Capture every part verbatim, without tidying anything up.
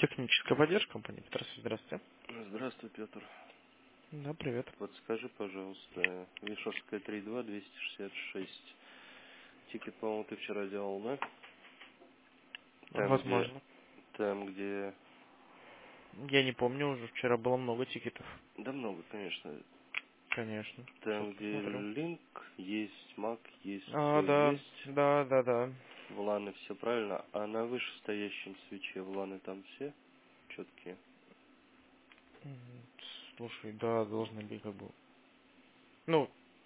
Техническая поддержка компании Петросович, здравствуйте. Здравствуй, Петр. Да, привет. Подскажи, пожалуйста, Вишевская три два, двести шестьдесят шесть. Тикет, по-моему, ты вчера делал, да? Там, где... Возможно. Там, где... Я не помню, уже вчера было много тикетов. Да много, конечно. Конечно. Сейчас Там, где посмотрю. линк, есть мак, есть А, все да, есть. да, да, да. В ланы все правильно. А на вышестоящем свече в ланы там все четкие? М, Слушай, да, должны быть как бы... Ну,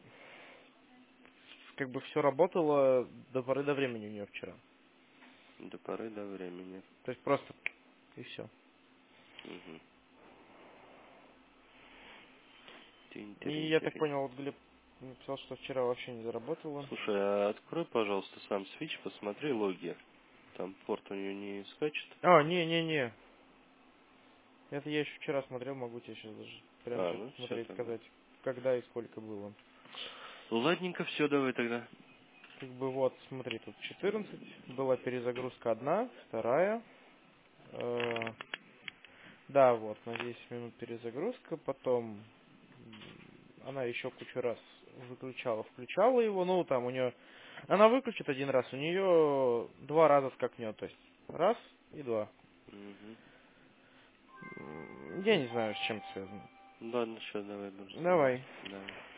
как бы все работало до поры до времени у нее вчера. До поры до времени. То есть просто и все. Угу. И я так Тинь-тиринь-тиринь. понял, вот Глеб написал, что вчера вообще не заработало. Слушай, а открой, пожалуйста, сам свич, посмотри логи. Там порт у нее не скачет. А, не-не-не. Это я еще вчера смотрел, могу тебе сейчас даже прям А, сейчас ну все посмотреть, тогда. сказать, когда и сколько было. Ладненько, все, давай тогда. Как бы вот, смотри, тут четырнадцать, была перезагрузка одна, вторая, э, да, вот, на десять минут перезагрузка, потом м, она еще кучу раз выключала, включала его, ну, там у нее, она выключит один раз, у нее два раза скакнет, то есть раз и два. Угу. М, Я не знаю, с чем это связано. Ладно, все, давай будем Давай. звонить. Давай.